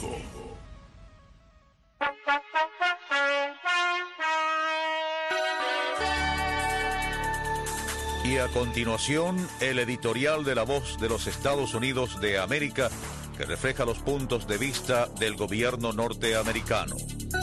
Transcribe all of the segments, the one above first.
Pacífico. Y a continuación, el editorial de La Voz de los Estados Unidos de América, que refleja los puntos de vista del gobierno norteamericano.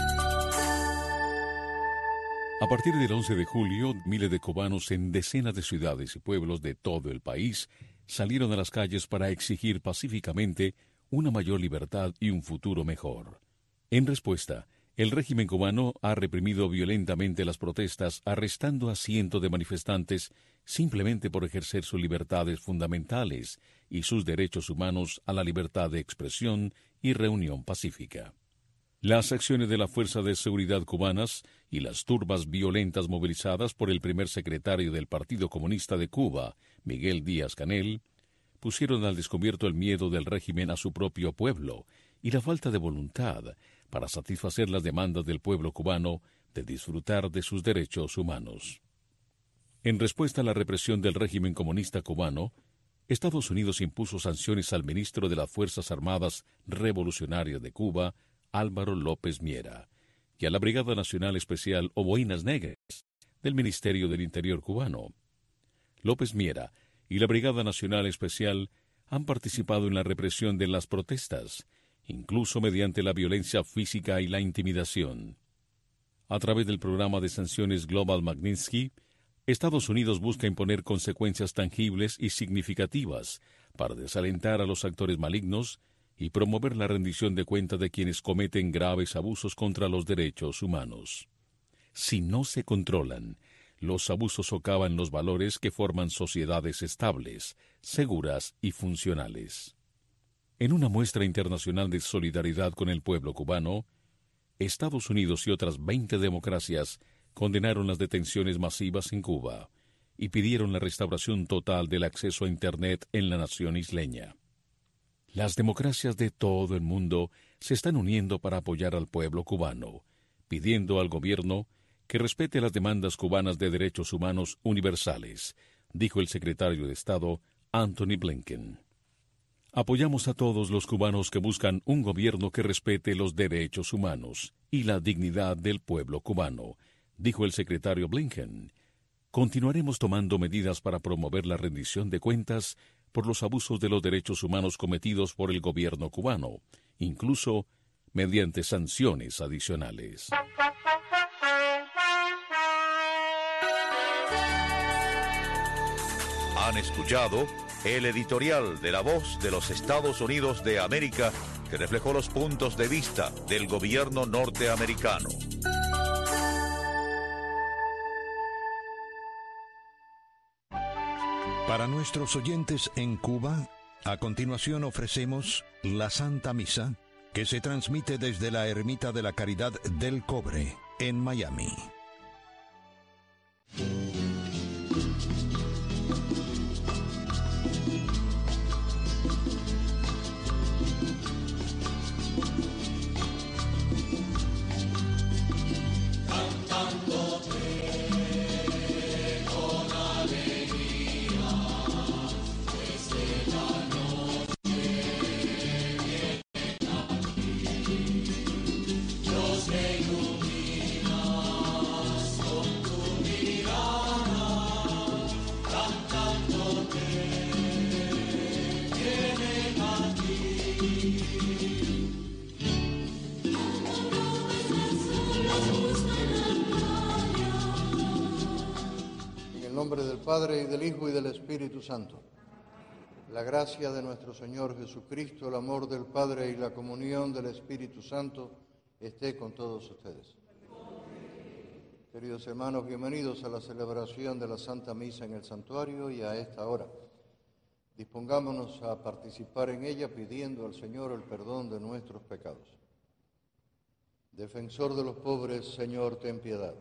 A partir del 11 de julio, miles de cubanos en decenas de ciudades y pueblos de todo el país salieron a las calles para exigir pacíficamente una mayor libertad y un futuro mejor. En respuesta, el régimen cubano ha reprimido violentamente las protestas, arrestando a cientos de manifestantes simplemente por ejercer sus libertades fundamentales y sus derechos humanos a la libertad de expresión y reunión pacífica. Las acciones de la Fuerza de Seguridad cubanas y las turbas violentas movilizadas por el primer secretario del Partido Comunista de Cuba, Miguel Díaz-Canel, pusieron al descubierto el miedo del régimen a su propio pueblo y la falta de voluntad para satisfacer las demandas del pueblo cubano de disfrutar de sus derechos humanos. En respuesta a la represión del régimen comunista cubano, Estados Unidos impuso sanciones al ministro de las Fuerzas Armadas Revolucionarias de Cuba, Álvaro López Miera, y a la Brigada Nacional Especial o Boinas Negras del Ministerio del Interior cubano. López Miera y la Brigada Nacional Especial han participado en la represión de las protestas, incluso mediante la violencia física y la intimidación. A través del programa de sanciones Global Magnitsky, Estados Unidos busca imponer consecuencias tangibles y significativas para desalentar a los actores malignos y promover la rendición de cuentas de quienes cometen graves abusos contra los derechos humanos. Si no se controlan, los abusos socavan los valores que forman sociedades estables, seguras y funcionales. En una muestra internacional de solidaridad con el pueblo cubano, Estados Unidos y otras 20 democracias condenaron las detenciones masivas en Cuba y pidieron la restauración total del acceso a Internet en la nación isleña. Las democracias de todo el mundo se están uniendo para apoyar al pueblo cubano, pidiendo al gobierno que respete las demandas cubanas de derechos humanos universales, dijo el secretario de Estado Antony Blinken. Apoyamos a todos los cubanos que buscan un gobierno que respete los derechos humanos y la dignidad del pueblo cubano, dijo el secretario Blinken. Continuaremos tomando medidas para promover la rendición de cuentas por los abusos de los derechos humanos cometidos por el gobierno cubano, incluso mediante sanciones adicionales. Han escuchado el editorial de La Voz de los Estados Unidos de América, que reflejó los puntos de vista del gobierno norteamericano. Para nuestros oyentes en Cuba, a continuación ofrecemos la Santa Misa, que se transmite desde la Ermita de la Caridad del Cobre, en Miami. En nombre del Padre, y del Hijo, y del Espíritu Santo. La gracia de nuestro Señor Jesucristo, el amor del Padre y la comunión del Espíritu Santo esté con todos ustedes. Queridos hermanos, bienvenidos a la celebración de la Santa Misa en el santuario y a esta hora. Dispongámonos a participar en ella pidiendo al Señor el perdón de nuestros pecados. Defensor de los pobres, Señor, ten piedad.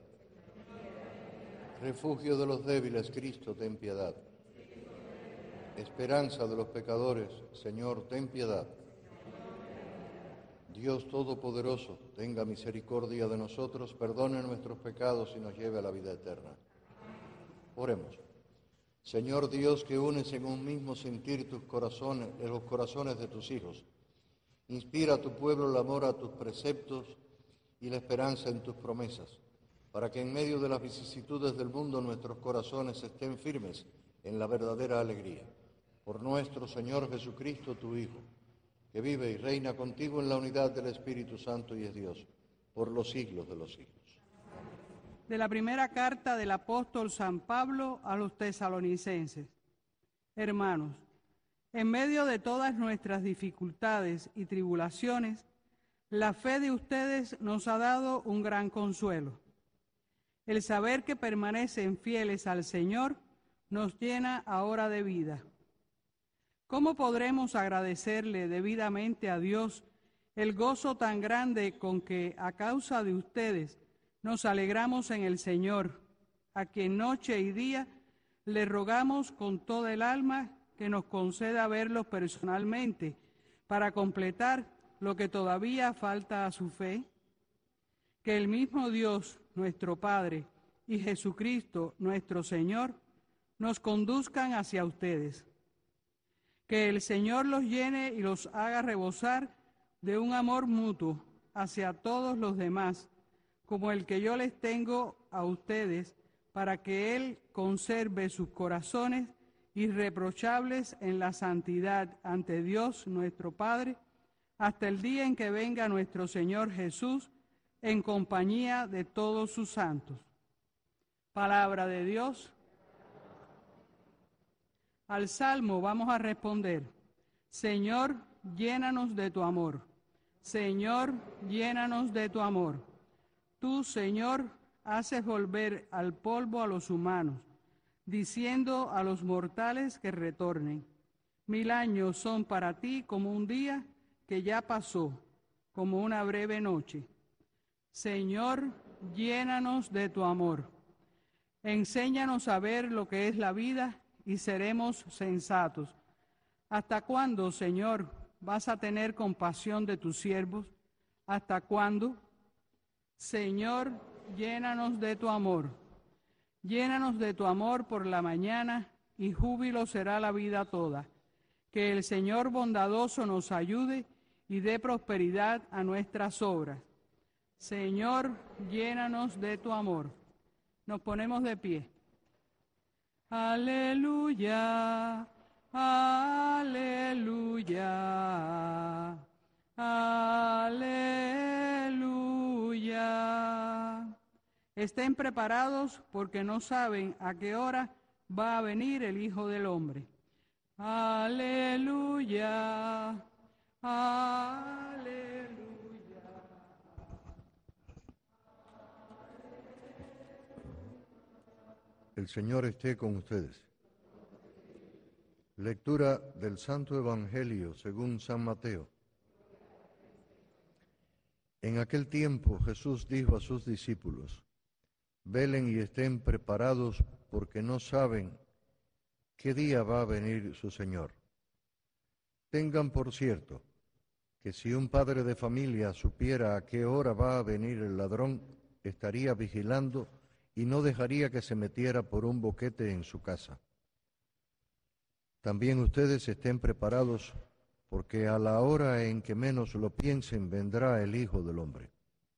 Refugio de los débiles, Cristo, ten piedad. Esperanza de los pecadores, Señor, ten piedad. Dios Todopoderoso, tenga misericordia de nosotros, perdone nuestros pecados y nos lleve a la vida eterna. Oremos. Señor Dios, que unes en un mismo sentir tus corazones, los corazones de tus hijos, Inspira a tu pueblo el amor a tus preceptos y la esperanza en tus promesas, para que en medio de las vicisitudes del mundo nuestros corazones estén firmes en la verdadera alegría. Por nuestro Señor Jesucristo, tu Hijo, que vive y reina contigo en la unidad del Espíritu Santo y es Dios, por los siglos de los siglos. De la primera carta del apóstol San Pablo a los tesalonicenses. Hermanos, en medio de todas nuestras dificultades y tribulaciones, la fe de ustedes nos ha dado un gran consuelo. El saber que permanecen fieles al Señor nos llena ahora de vida. ¿Cómo podremos agradecerle debidamente a Dios el gozo tan grande con que, a causa de ustedes, nos alegramos en el Señor, a quien noche y día le rogamos con toda el alma que nos conceda verlos personalmente para completar lo que todavía falta a su fe? Que el mismo Dios, nuestro Padre, y Jesucristo, nuestro Señor, nos conduzcan hacia ustedes. Que el Señor los llene y los haga rebosar de un amor mutuo hacia todos los demás, como el que yo les tengo a ustedes, para que Él conserve sus corazones irreprochables en la santidad ante Dios nuestro Padre, hasta el día en que venga nuestro Señor Jesús en compañía de todos sus santos. Palabra de Dios. Al Salmo vamos a responder: Señor, llénanos de tu amor. Señor, llénanos de tu amor. Tú, Señor, haces volver al polvo a los humanos, diciendo a los mortales que retornen. 1000 años son para ti como un día que ya pasó, como una breve noche. Señor, llénanos de tu amor. Enséñanos a ver lo que es la vida y seremos sensatos. ¿Hasta cuándo, Señor, vas a tener compasión de tus siervos? ¿Hasta cuándo? Señor, llénanos de tu amor. Llénanos de tu amor por la mañana y júbilo será la vida toda. Que el Señor bondadoso nos ayude y dé prosperidad a nuestras obras. Señor, llénanos de tu amor. Nos ponemos de pie. Aleluya, aleluya, aleluya. Estén preparados porque no saben a qué hora va a venir el Hijo del Hombre. Aleluya, aleluya. El Señor esté con ustedes. Lectura del Santo Evangelio según San Mateo. En aquel tiempo Jesús dijo a sus discípulos: velen y estén preparados porque no saben qué día va a venir su Señor. Tengan por cierto que si un padre de familia supiera a qué hora va a venir el ladrón, estaría vigilando y no dejaría que se metiera por un boquete en su casa. También ustedes estén preparados, porque a la hora en que menos lo piensen vendrá el Hijo del Hombre.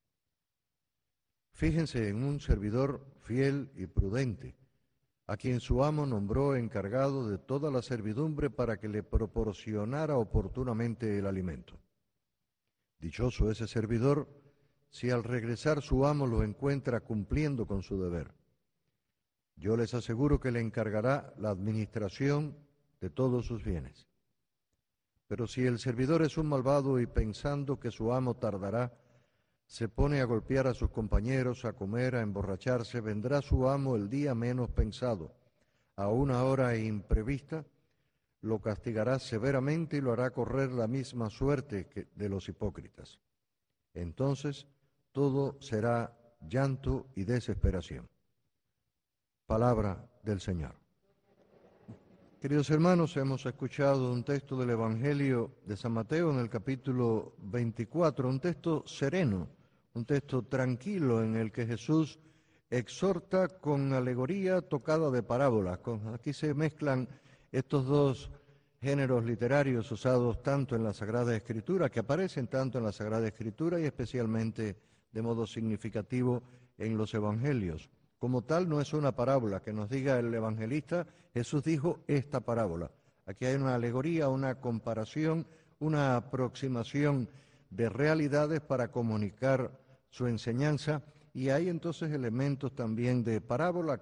Fíjense en un servidor fiel y prudente, a quien su amo nombró encargado de toda la servidumbre para que le proporcionara oportunamente el alimento. Dichoso ese servidor si al regresar su amo lo encuentra cumpliendo con su deber. Yo les aseguro que le encargará la administración de todos sus bienes. Pero si el servidor es un malvado y pensando que su amo tardará, se pone a golpear a sus compañeros, a comer, a emborracharse, vendrá su amo el día menos pensado, a una hora imprevista, lo castigará severamente y lo hará correr la misma suerte que de los hipócritas. Entonces todo será llanto y desesperación. Palabra del Señor. Queridos hermanos, hemos escuchado un texto del Evangelio de San Mateo en el capítulo 24, un texto sereno, un texto tranquilo en el que Jesús exhorta con alegoría tocada de parábolas. Aquí se mezclan estos dos géneros literarios usados tanto en la Sagrada Escritura, que aparecen tanto en la Sagrada Escritura y especialmente de modo significativo en los Evangelios. Como tal, no es una parábola que nos diga el evangelista, Jesús dijo esta parábola. Aquí hay una alegoría, una comparación, una aproximación de realidades para comunicar su enseñanza, y hay entonces elementos también de parábola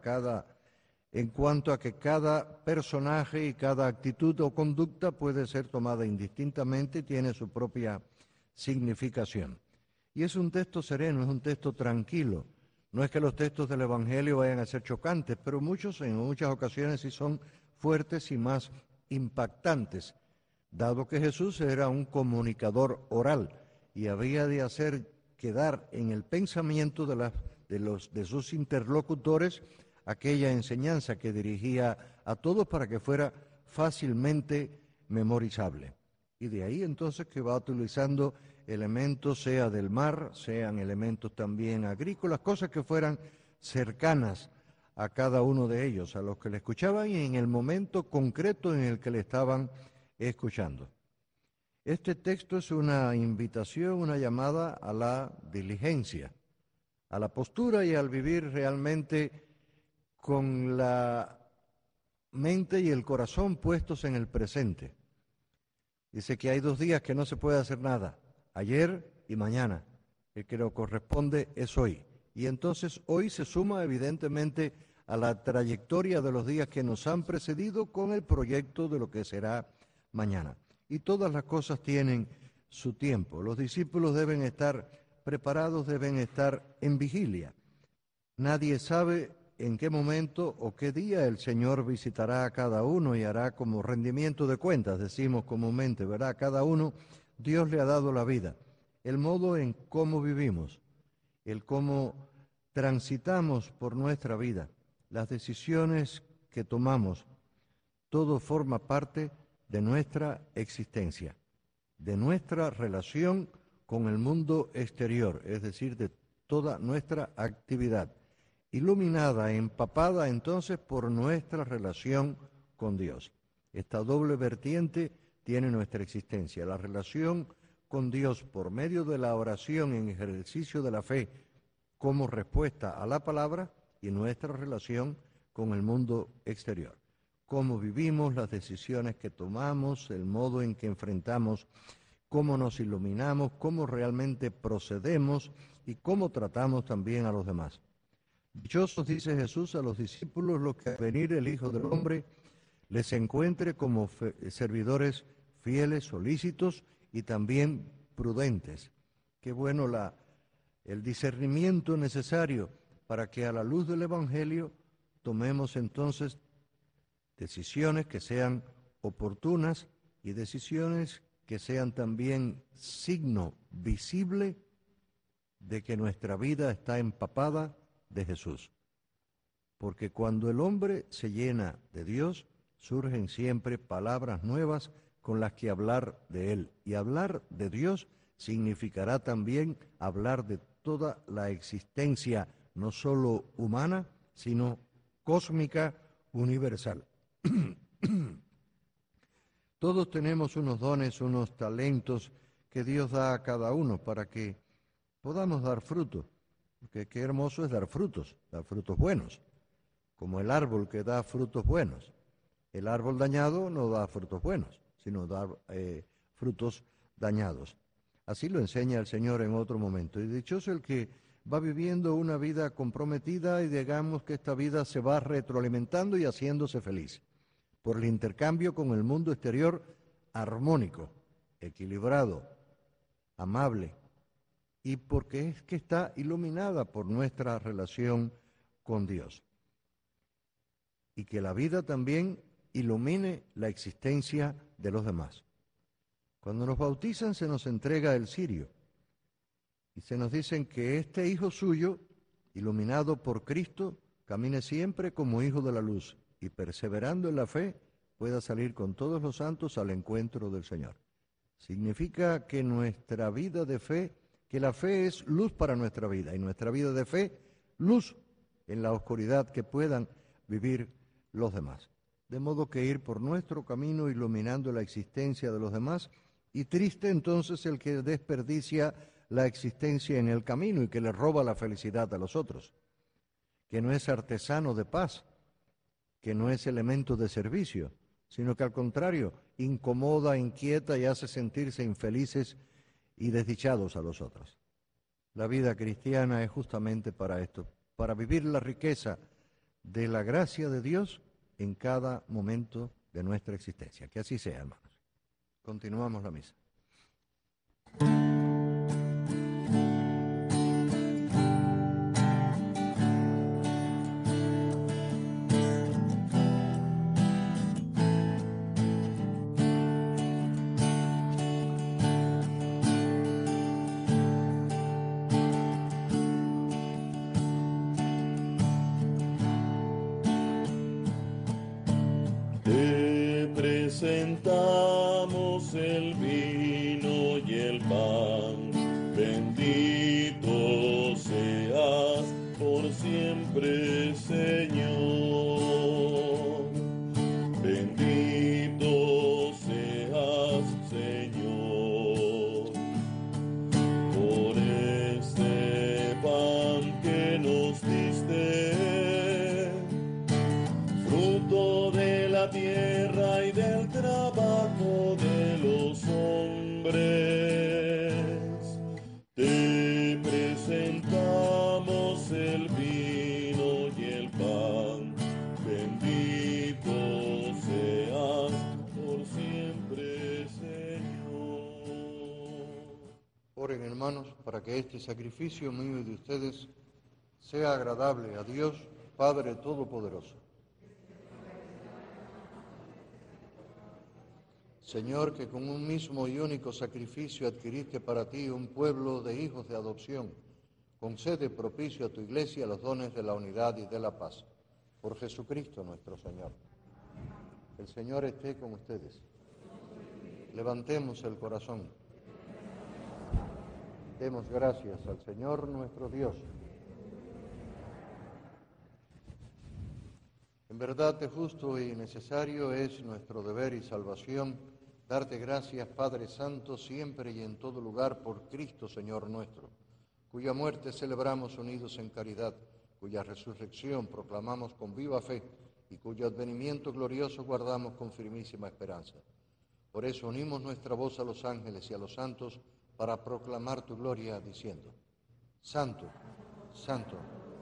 en cuanto a que cada personaje y cada actitud o conducta puede ser tomada indistintamente y tiene su propia significación. Y es un texto sereno, es un texto tranquilo. No es que los textos del Evangelio vayan a ser chocantes, pero en muchas ocasiones sí son fuertes y más impactantes, dado que Jesús era un comunicador oral y había de hacer quedar en el pensamiento de sus interlocutores aquella enseñanza que dirigía a todos para que fuera fácilmente memorizable. Y de ahí entonces que va utilizando elementos, sea del mar, sean elementos también agrícolas, cosas que fueran cercanas a cada uno de ellos, a los que le escuchaban y en el momento concreto en el que le estaban escuchando. Este texto es una invitación, una llamada a la diligencia, a la postura y al vivir realmente con la mente y el corazón puestos en el presente. Dice que hay 2 días que no se puede hacer nada, ayer y mañana. El que nos corresponde es hoy. Y entonces hoy se suma evidentemente a la trayectoria de los días que nos han precedido con el proyecto de lo que será mañana. Y todas las cosas tienen su tiempo. Los discípulos deben estar preparados, deben estar en vigilia. Nadie sabe en qué momento o qué día el Señor visitará a cada uno y hará como rendimiento de cuentas, decimos comúnmente, ¿verdad? A cada uno Dios le ha dado la vida, el modo en cómo vivimos, el cómo transitamos por nuestra vida, las decisiones que tomamos, todo forma parte de nuestra existencia, de nuestra relación con el mundo exterior, es decir, de toda nuestra actividad, iluminada, empapada entonces por nuestra relación con Dios. Esta doble vertiente tiene nuestra existencia, la relación con Dios por medio de la oración en ejercicio de la fe como respuesta a la palabra y nuestra relación con el mundo exterior. Cómo vivimos, las decisiones que tomamos, el modo en que enfrentamos, cómo nos iluminamos, cómo realmente procedemos y cómo tratamos también a los demás. Dichosos, dice Jesús a los discípulos, los que al venir el Hijo del Hombre les encuentre como servidores fieles, solícitos y también prudentes. Qué bueno el discernimiento necesario para que a la luz del Evangelio tomemos entonces decisiones que sean oportunas y decisiones que sean también signo visible de que nuestra vida está empapada de Jesús. Porque cuando el hombre se llena de Dios, surgen siempre palabras nuevas con las que hablar de Él. Y hablar de Dios significará también hablar de toda la existencia, no solo humana, sino cósmica, universal. Todos tenemos unos dones, unos talentos que Dios da a cada uno para que podamos dar fruto. Porque qué hermoso es dar frutos buenos, como el árbol que da frutos buenos. El árbol dañado no da frutos buenos, sino da frutos dañados. Así lo enseña el Señor en otro momento. Y dichoso el que va viviendo una vida comprometida y digamos que esta vida se va retroalimentando y haciéndose feliz por el intercambio con el mundo exterior armónico, equilibrado, amable, y porque es que está iluminada por nuestra relación con Dios. Y que la vida también ilumine la existencia de los demás. Cuando nos bautizan se nos entrega el cirio y se nos dicen que este hijo suyo, iluminado por Cristo, camine siempre como hijo de la luz y perseverando en la fe pueda salir con todos los santos al encuentro del Señor. Significa que nuestra vida de fe, que la fe es luz para nuestra vida y nuestra vida de fe, luz en la oscuridad que puedan vivir los demás. de modo que ir por nuestro camino iluminando la existencia de los demás, y triste entonces el que desperdicia la existencia en el camino y que le roba la felicidad a los otros, que no es artesano de paz, que no es elemento de servicio, sino que al contrario, incomoda, inquieta y hace sentirse infelices y desdichados a los otros. La vida cristiana es justamente para esto, para vivir la riqueza de la gracia de Dios en cada momento de nuestra existencia. Que así sea, hermanos. Continuamos la misa. Presentamos el vino y el pan, bendito seas por siempre, Señor. Bendito seas, Señor, por este pan que nos diste, fruto de la tierra y del trabajo de los hombres. Te presentamos el vino y el pan, bendito seas por siempre, Señor. Oren, hermanos, para que este sacrificio mío y de ustedes sea agradable a Dios, Padre Todopoderoso. Señor, que con un mismo y único sacrificio adquiriste para ti un pueblo de hijos de adopción, concede propicio a tu Iglesia los dones de la unidad y de la paz. Por Jesucristo nuestro Señor. El Señor esté con ustedes. Levantemos el corazón. Demos gracias al Señor nuestro Dios. En verdad, justo y necesario es nuestro deber y salvación darte gracias, Padre Santo, siempre y en todo lugar por Cristo, Señor nuestro, cuya muerte celebramos unidos en caridad, cuya resurrección proclamamos con viva fe y cuyo advenimiento glorioso guardamos con firmísima esperanza. Por eso unimos nuestra voz a los ángeles y a los santos para proclamar tu gloria, diciendo: Santo, Santo.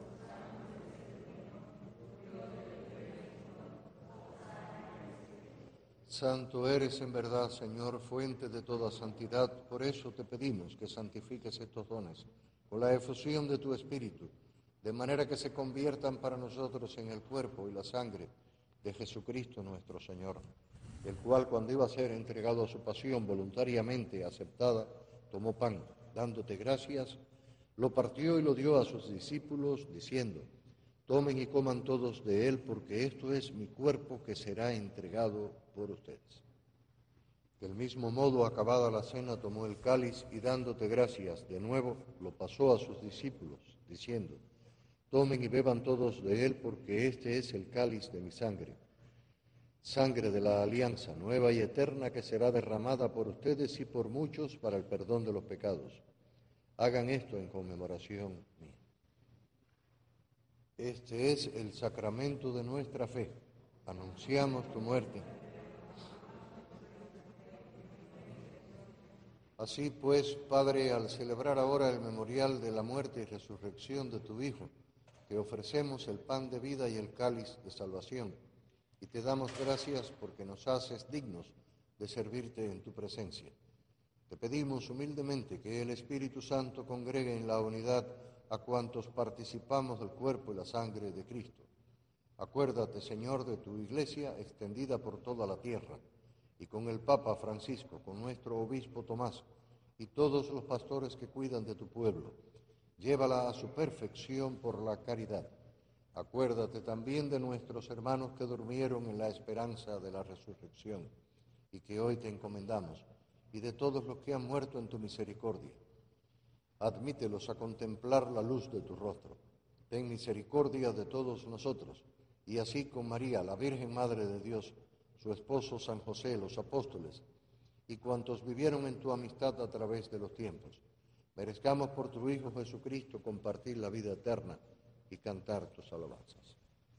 Santo eres en verdad, Señor, fuente de toda santidad. Por eso te pedimos que santifiques estos dones con la efusión de tu Espíritu, de manera que se conviertan para nosotros en el cuerpo y la sangre de Jesucristo nuestro Señor, el cual, cuando iba a ser entregado a su pasión voluntariamente aceptada, tomó pan, dándote gracias, lo partió y lo dio a sus discípulos, diciendo: Tomen y coman todos de él, porque esto es mi cuerpo que será entregado por ustedes. Del mismo modo, acabada la cena, tomó el cáliz y dándote gracias, de nuevo lo pasó a sus discípulos, diciendo: Tomen y beban todos de él, porque este es el cáliz de mi sangre, sangre de la alianza nueva y eterna que será derramada por ustedes y por muchos para el perdón de los pecados. Hagan esto en conmemoración mía. Este es el sacramento de nuestra fe. Anunciamos tu muerte. Así pues, Padre, al celebrar ahora el memorial de la muerte y resurrección de tu Hijo, te ofrecemos el pan de vida y el cáliz de salvación, y te damos gracias porque nos haces dignos de servirte en tu presencia. Te pedimos humildemente que el Espíritu Santo congregue en la unidad a cuantos participamos del cuerpo y la sangre de Cristo. Acuérdate, Señor, de tu Iglesia extendida por toda la tierra, y con el Papa Francisco, con nuestro Obispo Tomás, y todos los pastores que cuidan de tu pueblo. Llévala a su perfección por la caridad. Acuérdate también de nuestros hermanos que durmieron en la esperanza de la resurrección, y que hoy te encomendamos, y de todos los que han muerto en tu misericordia. Admítelos a contemplar la luz de tu rostro. Ten misericordia de todos nosotros, y así con María, la Virgen Madre de Dios, su esposo San José, los apóstoles, y cuantos vivieron en tu amistad a través de los tiempos, merezcamos por tu Hijo Jesucristo compartir la vida eterna y cantar tus alabanzas.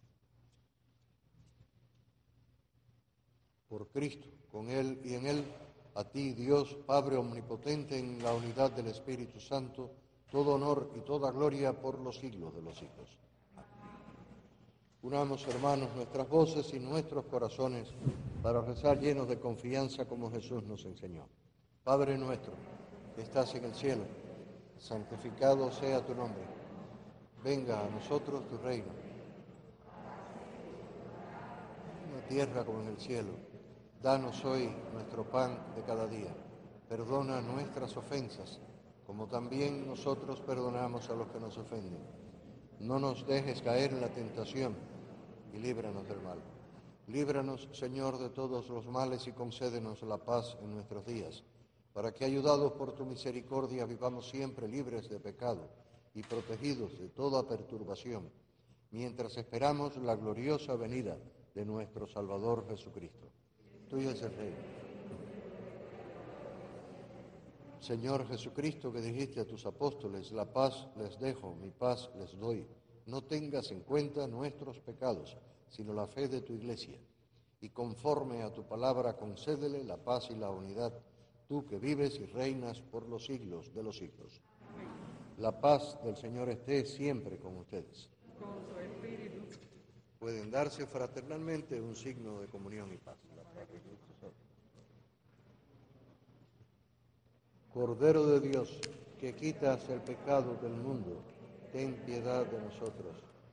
Por Cristo, con Él y en Él, a ti, Dios, Padre omnipotente, en la unidad del Espíritu Santo, todo honor y toda gloria por los siglos de los siglos. Unamos, hermanos, nuestras voces y nuestros corazones para rezar llenos de confianza como Jesús nos enseñó. Padre nuestro, que estás en el cielo, santificado sea tu nombre. Venga a nosotros tu reino. En la tierra como en el cielo. Danos hoy nuestro pan de cada día. Perdona nuestras ofensas, como también nosotros perdonamos a los que nos ofenden. No nos dejes caer en la tentación y líbranos del mal. Líbranos, Señor, de todos los males y concédenos la paz en nuestros días, para que, ayudados por tu misericordia, vivamos siempre libres de pecado y protegidos de toda perturbación, mientras esperamos la gloriosa venida de nuestro Salvador Jesucristo. Tuyo es el reino. Señor Jesucristo, que dijiste a tus apóstoles, la paz les dejo, mi paz les doy. No tengas en cuenta nuestros pecados, sino la fe de tu Iglesia. Y conforme a tu palabra, concédele la paz y la unidad, tú que vives y reinas por los siglos de los siglos. La paz del Señor esté siempre con ustedes. Con su espíritu. Pueden darse fraternalmente un signo de comunión y paz. La paz de Cristo sea. Cordero de Dios, que quitas el pecado del mundo, ten piedad de nosotros.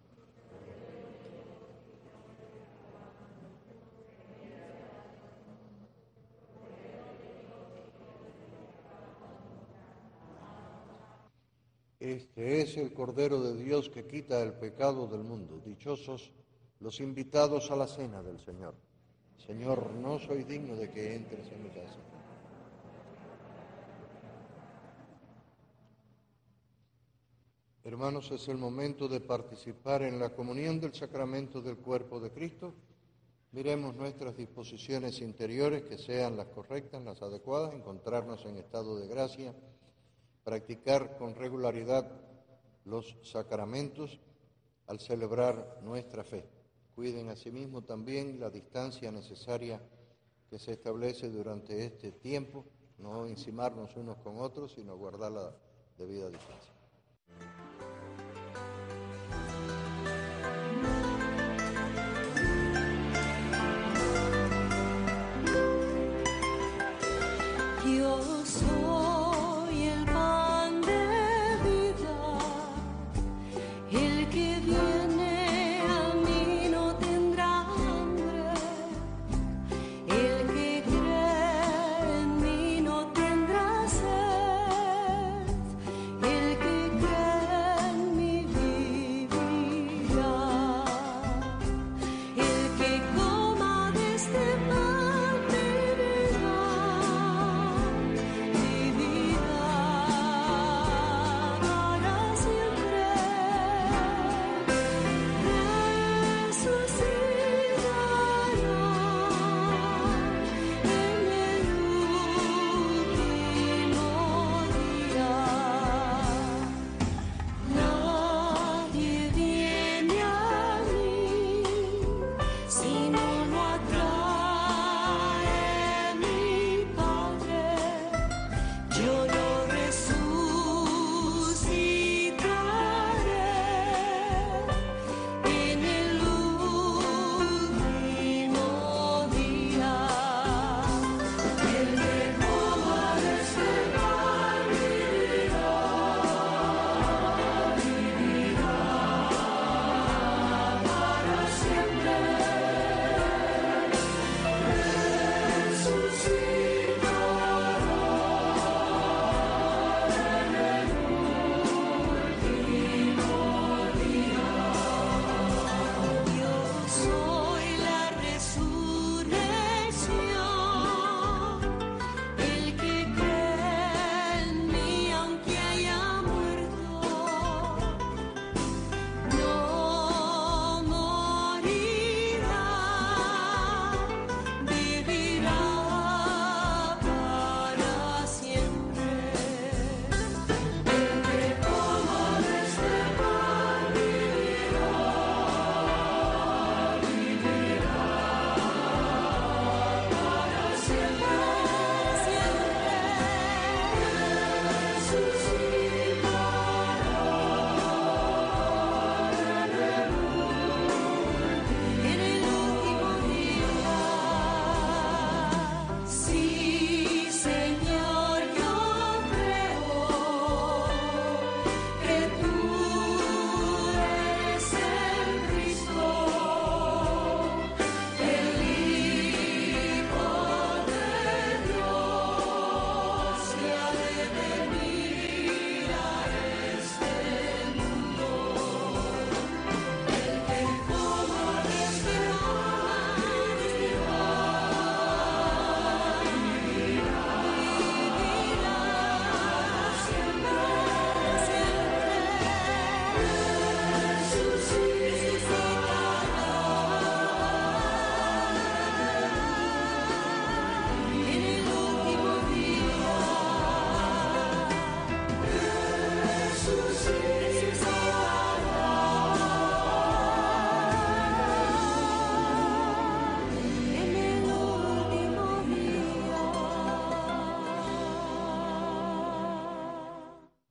Este es el Cordero de Dios que quita el pecado del mundo. Dichosos los invitados a la cena del Señor. Señor, no soy digno de que entres en mi casa. Hermanos, es el momento de participar en la comunión del sacramento del cuerpo de Cristo. Miremos nuestras disposiciones interiores, que sean las correctas, las adecuadas, encontrarnos en estado de gracia, practicar con regularidad los sacramentos al celebrar nuestra fe. Cuiden asimismo también la distancia necesaria que se establece durante este tiempo, no encimarnos unos con otros, sino guardar la debida distancia. Yo soy el pan de vida, el que viene a mí no tendrá hambre, el que cree en mí no tendrá sed, el que cree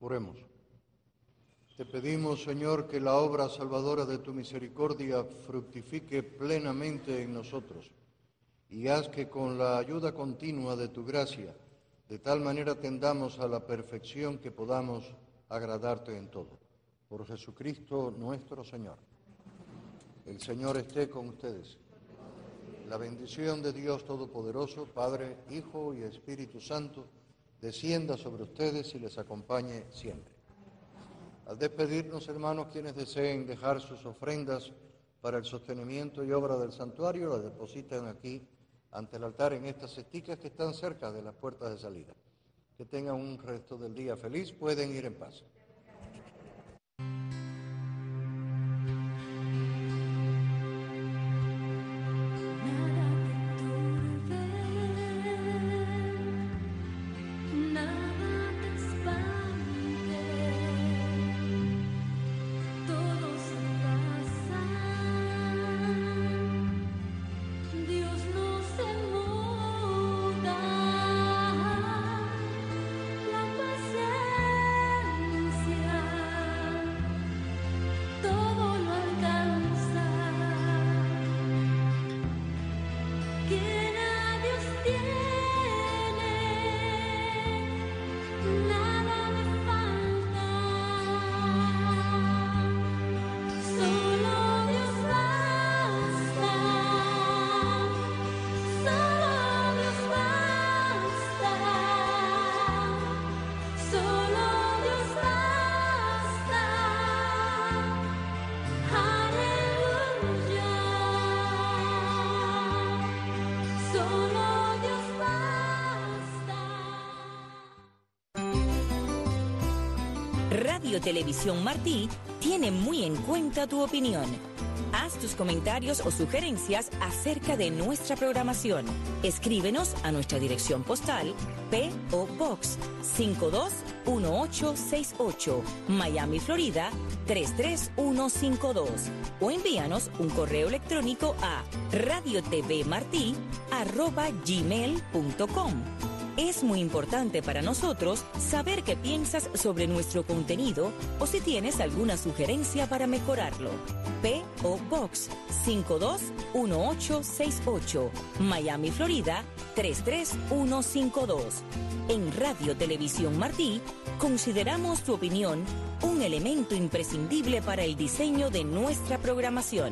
Oremos. Te pedimos, Señor, que la obra salvadora de tu misericordia fructifique plenamente en nosotros y haz que con la ayuda continua de tu gracia, de tal manera tendamos a la perfección que podamos agradarte en todo. Por Jesucristo nuestro Señor. El Señor esté con ustedes. La bendición de Dios Todopoderoso, Padre, Hijo y Espíritu Santo, descienda sobre ustedes y les acompañe siempre. Al despedirnos, hermanos, quienes deseen dejar sus ofrendas para el sostenimiento y obra del santuario, las depositan aquí ante el altar en estas cesticas que están cerca de las puertas de salida. Que tengan un resto del día feliz, pueden ir en paz. Radio Televisión Martí tiene muy en cuenta tu opinión. Haz tus comentarios o sugerencias acerca de nuestra programación. Escríbenos a nuestra dirección postal P.O. Box 521868, Miami, Florida 33152, o envíanos un correo electrónico a radiotvmarti@gmail.com. Es muy importante para nosotros saber qué piensas sobre nuestro contenido o si tienes alguna sugerencia para mejorarlo. P.O. Box 521868, Miami, Florida 33152. En Radio Televisión Martí consideramos tu opinión un elemento imprescindible para el diseño de nuestra programación.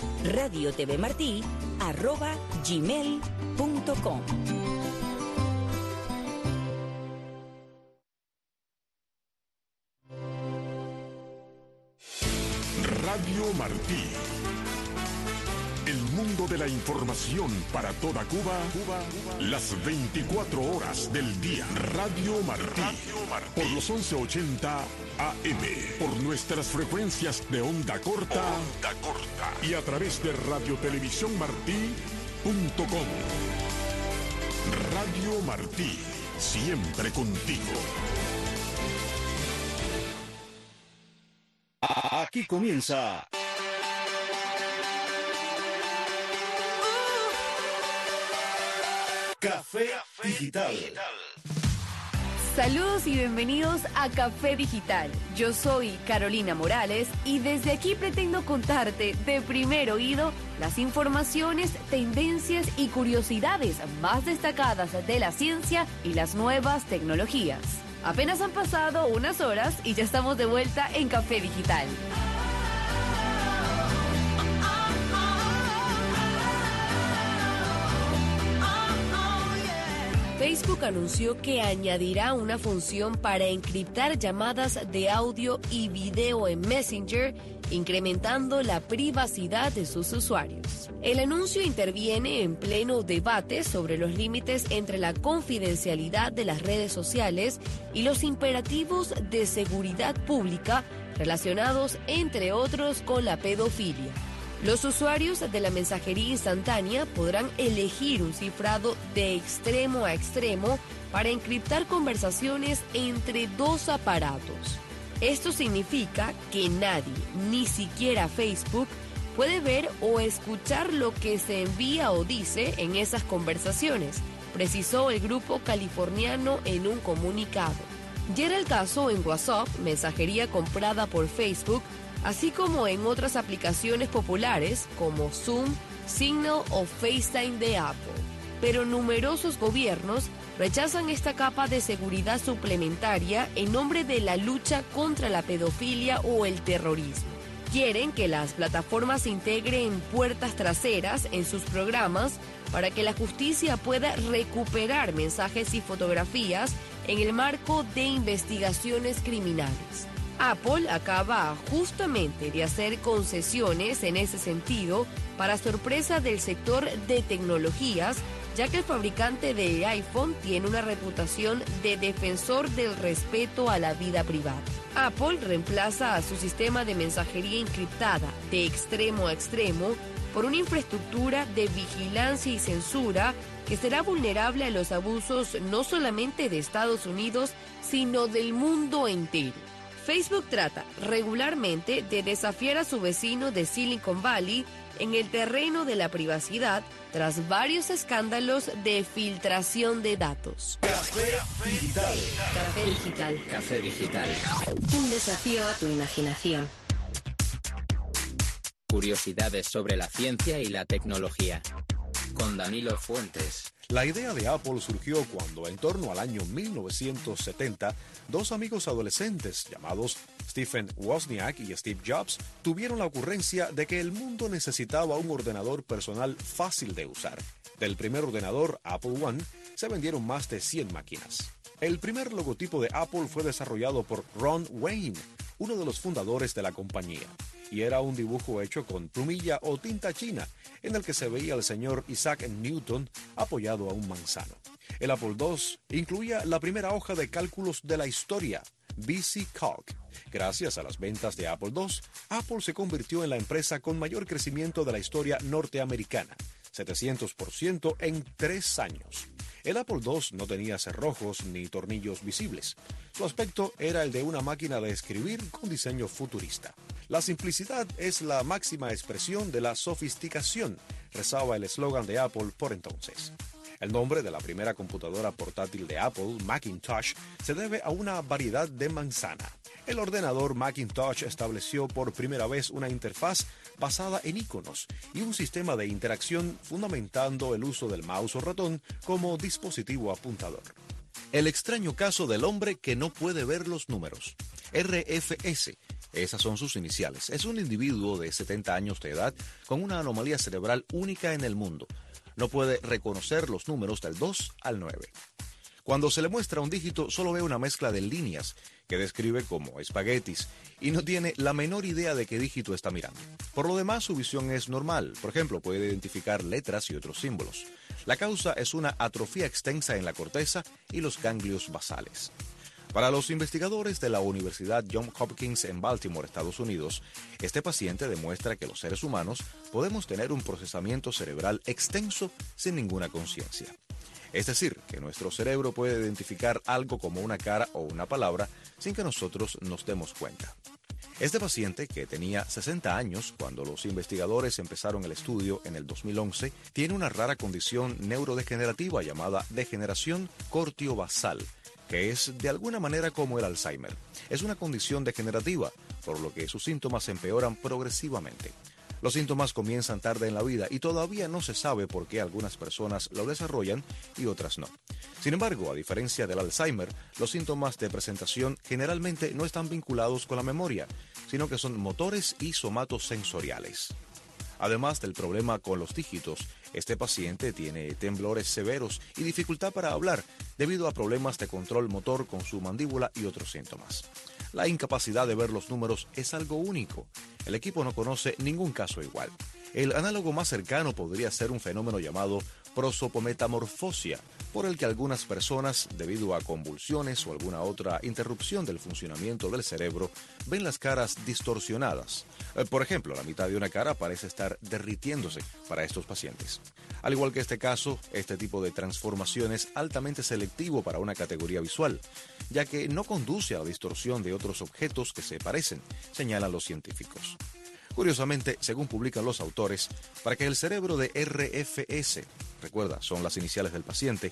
radiotvmarti@gmail.com. Radio Martí. El mundo de la información para toda Cuba, las 24 horas del día. Radio Martí. Por los 1180 AM. Por nuestras frecuencias de onda corta. Y a través de radiotelevisiónmartí.com. Radio Martí. Siempre contigo. Aquí comienza Café Digital. Saludos y bienvenidos a Café Digital. Yo soy Carolina Morales y desde aquí pretendo contarte de primer oído las informaciones, tendencias y curiosidades más destacadas de la ciencia y las nuevas tecnologías. Apenas han pasado unas horas y ya estamos de vuelta en Café Digital. Facebook anunció que añadirá una función para encriptar llamadas de audio y video en Messenger, incrementando la privacidad de sus usuarios. El anuncio interviene en pleno debate sobre los límites entre la confidencialidad de las redes sociales y los imperativos de seguridad pública relacionados, entre otros, con la pedofilia. Los usuarios de la mensajería instantánea podrán elegir un cifrado de extremo a extremo para encriptar conversaciones entre dos aparatos. Esto significa que nadie, ni siquiera Facebook, puede ver o escuchar lo que se envía o dice en esas conversaciones, precisó el grupo californiano en un comunicado. Ya era el caso en WhatsApp, mensajería comprada por Facebook, así como en otras aplicaciones populares como Zoom, Signal o FaceTime de Apple. Pero numerosos gobiernos rechazan esta capa de seguridad suplementaria en nombre de la lucha contra la pedofilia o el terrorismo. Quieren que las plataformas integren puertas traseras en sus programas para que la justicia pueda recuperar mensajes y fotografías en el marco de investigaciones criminales. Apple acaba justamente de hacer concesiones en ese sentido para sorpresa del sector de tecnologías, ya que el fabricante de iPhone tiene una reputación de defensor del respeto a la vida privada. Apple reemplaza a su sistema de mensajería encriptada de extremo a extremo por una infraestructura de vigilancia y censura que será vulnerable a los abusos no solamente de Estados Unidos, sino del mundo entero. Facebook trata regularmente de desafiar a su vecino de Silicon Valley en el terreno de la privacidad tras varios escándalos de filtración de datos. Café Digital. Café Digital. Café Digital. Un desafío a tu imaginación. Curiosidades sobre la ciencia y la tecnología. Con Danilo Fuentes. La idea de Apple surgió cuando, en torno al año 1970, dos amigos adolescentes llamados Stephen Wozniak y Steve Jobs tuvieron la ocurrencia de que el mundo necesitaba un ordenador personal fácil de usar. Del primer ordenador, Apple I, se vendieron más de 100 máquinas. El primer logotipo de Apple fue desarrollado por Ron Wayne, uno de los fundadores de la compañía, y era un dibujo hecho con plumilla o tinta china, en el que se veía al señor Isaac Newton apoyado a un manzano. El Apple II incluía la primera hoja de cálculos de la historia, VisiCalc. Gracias a las ventas de Apple II, Apple se convirtió en la empresa con mayor crecimiento de la historia norteamericana, 700% en 3 años. El Apple II no tenía cerrojos ni tornillos visibles. Su aspecto era el de una máquina de escribir con diseño futurista. La simplicidad es la máxima expresión de la sofisticación, rezaba el eslogan de Apple por entonces. El nombre de la primera computadora portátil de Apple, Macintosh, se debe a una variedad de manzana. El ordenador Macintosh estableció por primera vez una interfaz basada en iconos y un sistema de interacción fundamentando el uso del mouse o ratón como dispositivo apuntador. El extraño caso del hombre que no puede ver los números. RFS. Esas son sus iniciales. Es un individuo de 70 años de edad con una anomalía cerebral única en el mundo. No puede reconocer los números del 2 al 9. Cuando se le muestra un dígito, solo ve una mezcla de líneas que describe como espaguetis y no tiene la menor idea de qué dígito está mirando. Por lo demás, su visión es normal. Por ejemplo, puede identificar letras y otros símbolos. La causa es una atrofia extensa en la corteza y los ganglios basales. Para los investigadores de la Universidad Johns Hopkins en Baltimore, Estados Unidos, este paciente demuestra que los seres humanos podemos tener un procesamiento cerebral extenso sin ninguna conciencia. Es decir, que nuestro cerebro puede identificar algo como una cara o una palabra sin que nosotros nos demos cuenta. Este paciente, que tenía 60 años cuando los investigadores empezaron el estudio en el 2011, tiene una rara condición neurodegenerativa llamada degeneración cortiobasal, que es de alguna manera como el Alzheimer. Es una condición degenerativa, por lo que sus síntomas empeoran progresivamente. Los síntomas comienzan tarde en la vida y todavía no se sabe por qué algunas personas lo desarrollan y otras no. Sin embargo, a diferencia del Alzheimer, los síntomas de presentación generalmente no están vinculados con la memoria, sino que son motores y somatosensoriales. Además del problema con los dígitos, este paciente tiene temblores severos y dificultad para hablar debido a problemas de control motor con su mandíbula y otros síntomas. La incapacidad de ver los números es algo único. El equipo no conoce ningún caso igual. El análogo más cercano podría ser un fenómeno llamado prosopometamorfosia, por el que algunas personas, debido a convulsiones o alguna otra interrupción del funcionamiento del cerebro, ven las caras distorsionadas. Por ejemplo, la mitad de una cara parece estar derritiéndose para estos pacientes. Al igual que este caso, este tipo de transformación es altamente selectivo para una categoría visual, ya que no conduce a la distorsión de otros objetos que se parecen, señalan los científicos. Curiosamente, según publican los autores, para que el cerebro de RFS, recuerda, son las iniciales del paciente,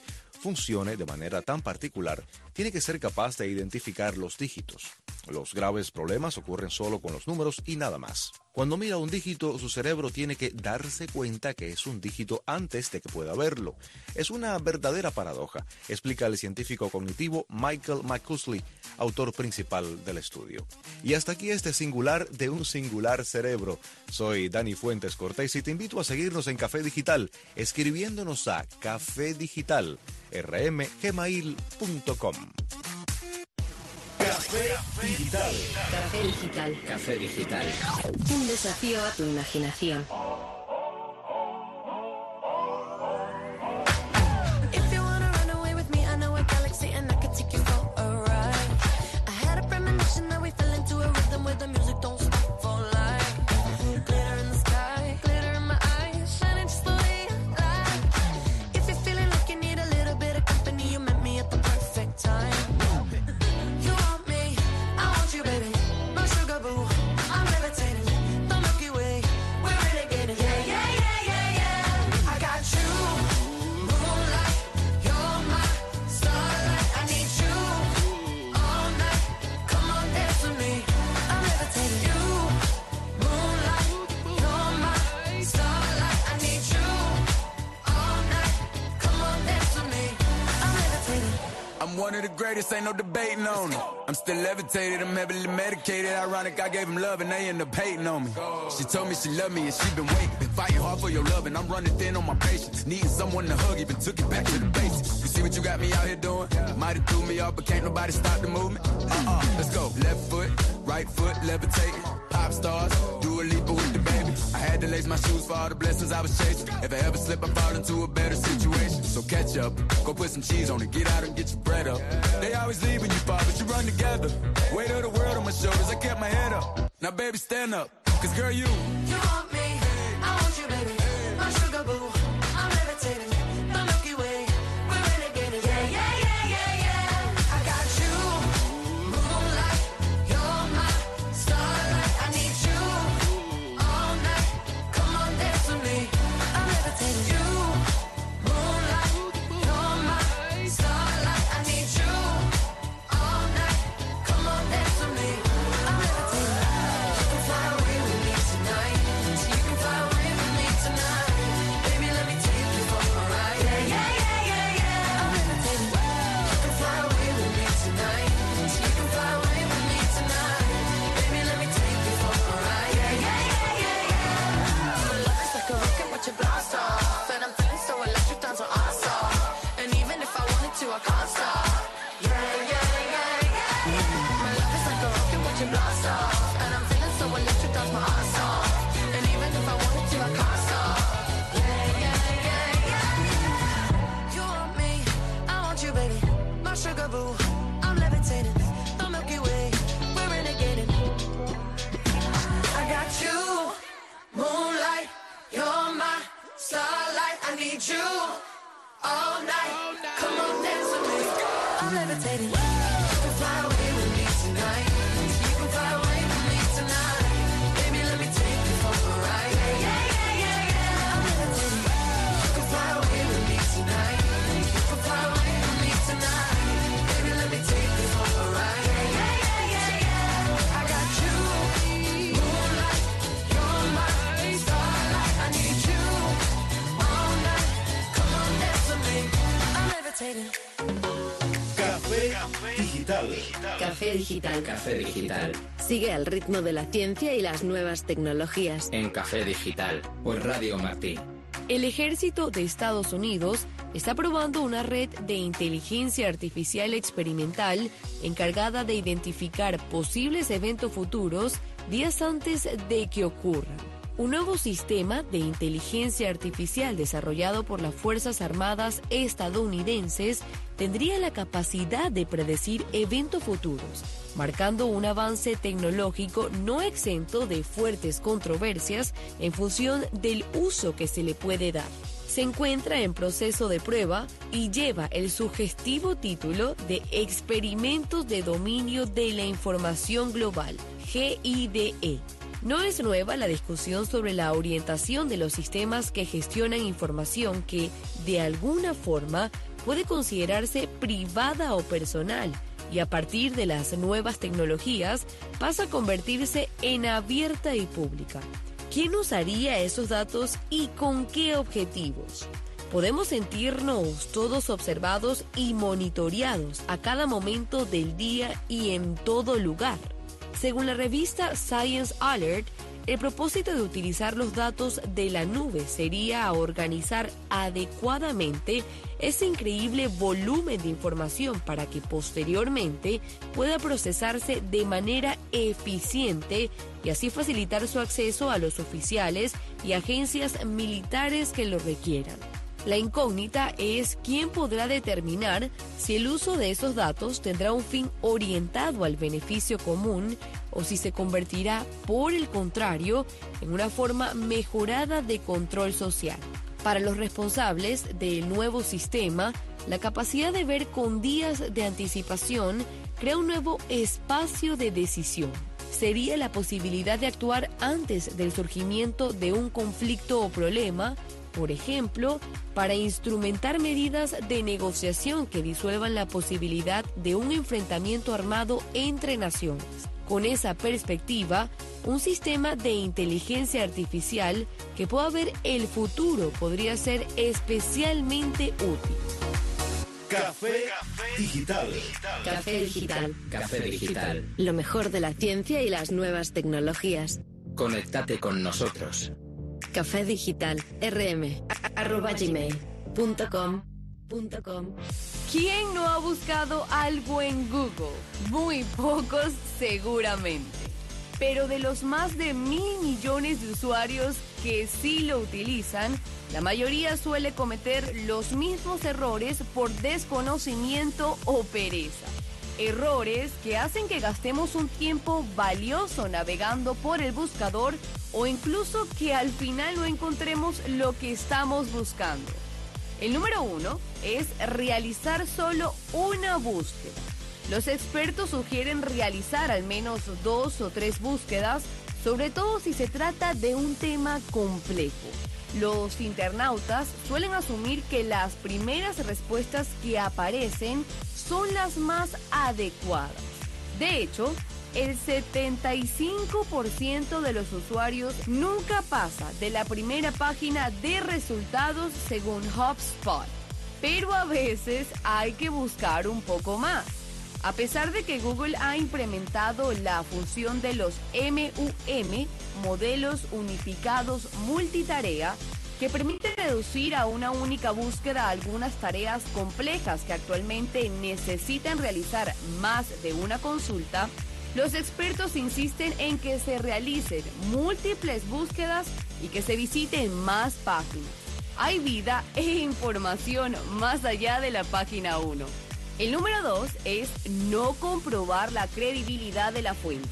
funcione de manera tan particular, tiene que ser capaz de identificar los dígitos. Los graves problemas ocurren solo con los números y nada más. Cuando mira un dígito, su cerebro tiene que darse cuenta que es un dígito antes de que pueda verlo. Es una verdadera paradoja, explica el científico cognitivo Michael McCulley, autor principal del estudio. Y hasta aquí este singular de un singular cerebro. Soy Dani Fuentes Cortés y te invito a seguirnos en Café Digital, escribiéndonos a cafedigital@gmail.com. Café Digital. Café Digital. Café Digital. Un desafío a tu imaginación. One of the greatest, ain't no debating on it. I'm still levitated, I'm heavily medicated. Ironic, I gave him love and they end up hating on me. She told me she loved me and she been waiting. Been fighting hard for your love and I'm running thin on my patience. Needing someone to hug, even took it back to the basics. You see what you got me out here doing? Might have threw me off, but can't nobody stop the movement. Let's go. Left foot, right foot, levitating. Pop stars, do a leap with the baby. I had to lace my shoes for all the blessings I was chasing. If I ever slip, I fall into a better situation. So catch up, go put some cheese on it, get out and get your bread up. They always leave when you fall, but you run together. Weight of the world on my shoulders, I kept my head up. Now baby, stand up, cause girl, you want me, I want you, baby. My sugar boo, I'm levitating. The Milky Way, we're renegading. Yeah, yeah, yeah, yeah, yeah. I got you, moonlight, you're my starlight. I need you all night. Come on, dance with me. I'm levitating. You, moonlight, you're my starlight. I need you all night. Come on, dance with me. I'm levitating. You can fly away with me tonight. You can fly away with me tonight. Baby, let me take you for a ride. Yeah, yeah, yeah, yeah, yeah. I'm levitating. You can fly away with me tonight. You can fly away with me tonight. Baby, let me take you for a ride. Yeah, yeah, yeah, yeah, yeah. My love is like a rocket, watch it blast off. And I'm feeling so electric, dance on awesome. And even if I wanted to, I can't stop. Yeah, yeah, yeah, yeah. My love is like a rocket, watch it blast off. And I'm feeling so electric, dance my ass off. And even if I wanted to, I can't stop. Yeah, yeah, yeah, yeah. You want me, I want you, baby. My sugar boo, I'm levitating. The Milky Way, we're renegading. I got you, moonlight, you're my starlight. I need you all night. Come on, dance with me. I'm levitating. You can fly away with me tonight. You can fly away with me tonight. Baby, let me take you for a ride. Yeah, yeah, yeah, yeah, yeah. I'm levitating. You can fly away with me tonight. You can fly away with me tonight. Baby, let me take you for a ride. Yeah, yeah, yeah, yeah, yeah. I got you, moonlight, you're my starlight. I need you all night. Come on, dance with me. I'm levitating. Café Digital. Café Digital. Café Digital. Sigue al ritmo de la ciencia y las nuevas tecnologías. En Café Digital, por Radio Martí. El ejército de Estados Unidos está probando una red de inteligencia artificial experimental encargada de identificar posibles eventos futuros días antes de que ocurran. Un nuevo sistema de inteligencia artificial desarrollado por las Fuerzas Armadas estadounidenses tendría la capacidad de predecir eventos futuros, marcando un avance tecnológico no exento de fuertes controversias en función del uso que se le puede dar. Se encuentra en proceso de prueba y lleva el sugestivo título de Experimentos de Dominio de la Información Global, GIDE. No es nueva la discusión sobre la orientación de los sistemas que gestionan información que, de alguna forma, puede considerarse privada o personal y a partir de las nuevas tecnologías pasa a convertirse en abierta y pública. ¿Quién usaría esos datos y con qué objetivos? Podemos sentirnos todos observados y monitoreados a cada momento del día y en todo lugar. Según la revista Science Alert, el propósito de utilizar los datos de la nube sería organizar adecuadamente ese increíble volumen de información para que posteriormente pueda procesarse de manera eficiente y así facilitar su acceso a los oficiales y agencias militares que lo requieran. La incógnita es quién podrá determinar si el uso de esos datos tendrá un fin orientado al beneficio común o si se convertirá, por el contrario, en una forma mejorada de control social. Para los responsables del nuevo sistema, la capacidad de ver con días de anticipación crea un nuevo espacio de decisión. Sería la posibilidad de actuar antes del surgimiento de un conflicto o problema, por ejemplo, para instrumentar medidas de negociación que disuelvan la posibilidad de un enfrentamiento armado entre naciones. Con esa perspectiva, un sistema de inteligencia artificial que pueda ver el futuro podría ser especialmente útil. Café Digital. Café Digital. Café Digital. Lo mejor de la ciencia y las nuevas tecnologías. Conéctate con nosotros. Café Digital, rm@gmail.com. ¿Quién no ha buscado algo en Google? Muy pocos seguramente. Pero de los más de 1.000 millones de usuarios que sí lo utilizan, la mayoría suele cometer los mismos errores por desconocimiento o pereza. Errores que hacen que gastemos un tiempo valioso navegando por el buscador o incluso que al final no encontremos lo que estamos buscando. El número 1 es realizar solo una búsqueda. Los expertos sugieren realizar al menos 2 o 3 búsquedas, sobre todo si se trata de un tema complejo. Los internautas suelen asumir que las primeras respuestas que aparecen son las más adecuadas. De hecho, el 75% de los usuarios nunca pasa de la primera página de resultados según HubSpot. Pero a veces hay que buscar un poco más. A pesar de que Google ha implementado la función de los MUM, modelos unificados multitarea, que permite reducir a una única búsqueda algunas tareas complejas que actualmente necesitan realizar más de una consulta, los expertos insisten en que se realicen múltiples búsquedas y que se visiten más páginas. Hay vida e información más allá de la página 1. El número 2 es no comprobar la credibilidad de la fuente.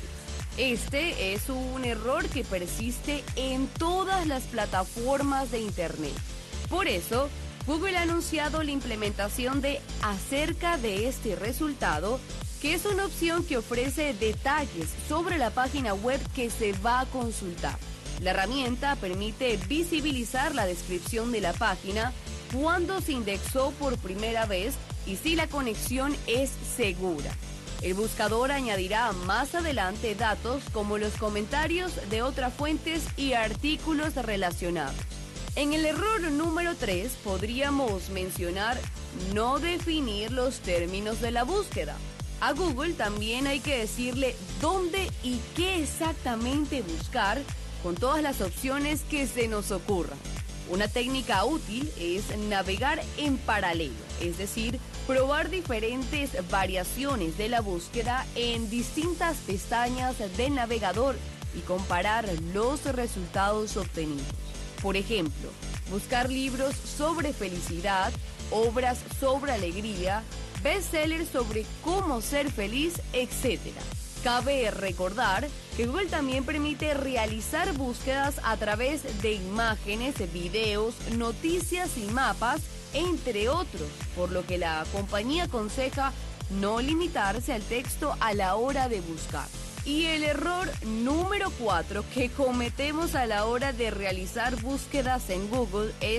Este es un error que persiste en todas las plataformas de Internet. Por eso, Google ha anunciado la implementación de acerca de este resultado, que es una opción que ofrece detalles sobre la página web que se va a consultar. La herramienta permite visibilizar la descripción de la página, cuándo se indexó por primera vez y si la conexión es segura. El buscador añadirá más adelante datos como los comentarios de otras fuentes y artículos relacionados. En el error número 3 podríamos mencionar no definir los términos de la búsqueda. A Google también hay que decirle dónde y qué exactamente buscar con todas las opciones que se nos ocurran. Una técnica útil es navegar en paralelo, es decir, probar diferentes variaciones de la búsqueda en distintas pestañas del navegador y comparar los resultados obtenidos. Por ejemplo, buscar libros sobre felicidad, obras sobre alegría, bestsellers sobre cómo ser feliz, etc. Cabe recordar que Google también permite realizar búsquedas a través de imágenes, videos, noticias y mapas, entre otros, por lo que la compañía aconseja no limitarse al texto a la hora de buscar. Y el error número 4 que cometemos a la hora de realizar búsquedas en Google es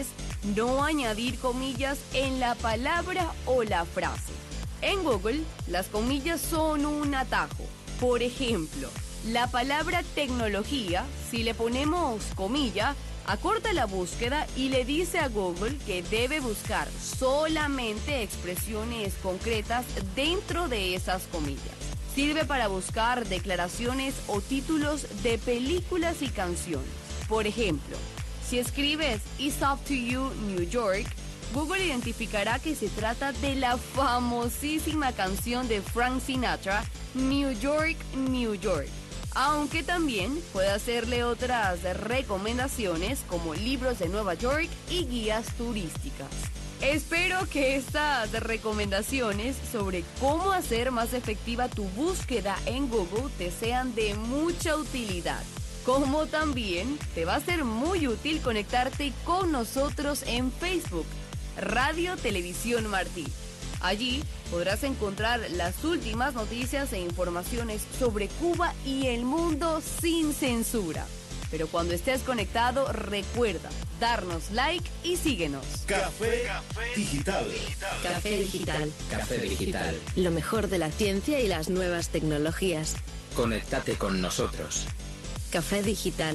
no añadir comillas en la palabra o la frase. En Google, las comillas son un atajo. Por ejemplo, la palabra tecnología, si le ponemos comilla, acorta la búsqueda y le dice a Google que debe buscar solamente expresiones concretas dentro de esas comillas. Sirve para buscar declaraciones o títulos de películas y canciones. Por ejemplo, si escribes It's Up to You, New York, Google identificará que se trata de la famosísima canción de Frank Sinatra, New York, New York. Aunque también puede hacerle otras recomendaciones como libros de Nueva York y guías turísticas. Espero que estas recomendaciones sobre cómo hacer más efectiva tu búsqueda en Google te sean de mucha utilidad. Como también te va a ser muy útil conectarte con nosotros en Facebook, Radio Televisión Martí. Allí podrás encontrar las últimas noticias e informaciones sobre Cuba y el mundo sin censura. Pero cuando estés conectado, recuerda darnos like y síguenos. Café Digital. Café Digital. Café Digital. Lo mejor de la ciencia y las nuevas tecnologías. Conéctate con nosotros. Café Digital.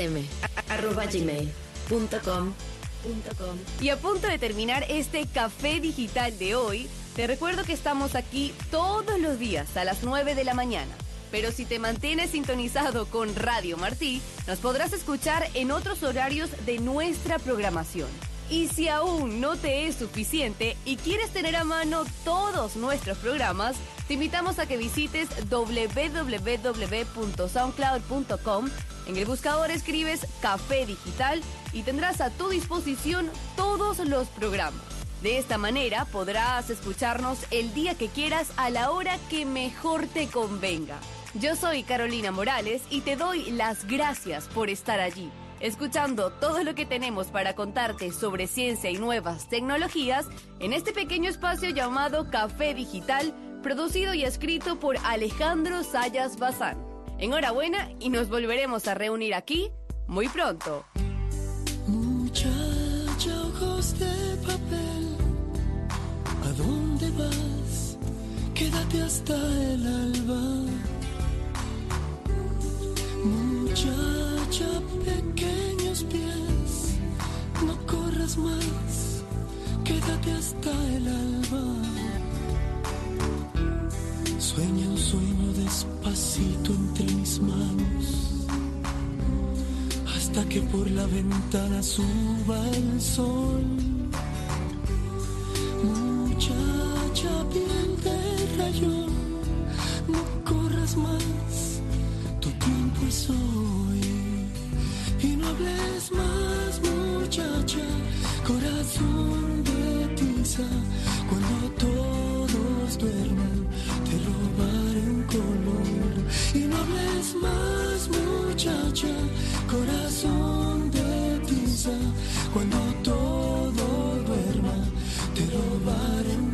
rm@gmail.com. Y a punto de terminar este Café Digital de hoy, te recuerdo que estamos aquí todos los días a las 9 de la mañana. Pero si te mantienes sintonizado con Radio Martí, nos podrás escuchar en otros horarios de nuestra programación. Y si aún no te es suficiente y quieres tener a mano todos nuestros programas, te invitamos a que visites www.soundcloud.com. En el buscador escribes Café Digital y tendrás a tu disposición todos los programas. De esta manera podrás escucharnos el día que quieras a la hora que mejor te convenga. Yo soy Carolina Morales y te doy las gracias por estar allí, escuchando todo lo que tenemos para contarte sobre ciencia y nuevas tecnologías en este pequeño espacio llamado Café Digital, producido y escrito por Alejandro Sayas Bazán. Enhorabuena y nos volveremos a reunir aquí muy pronto. Muchacha, ojos de papel, ¿a dónde vas? Quédate hasta el alba. Muchacha, pequeños pies, no corras más, quédate hasta el alba. Sueña un sueño despacito entre mis manos, hasta que por la ventana suba el sol. Muchacha, piel de rayón, no corras más, tu tiempo es hoy. Y no hables más, muchacha, corazón de tiza, cuando todos duerman te robaré un color. Y no hables más, muchacha, corazón de tiza, cuando todo duerma te robaré un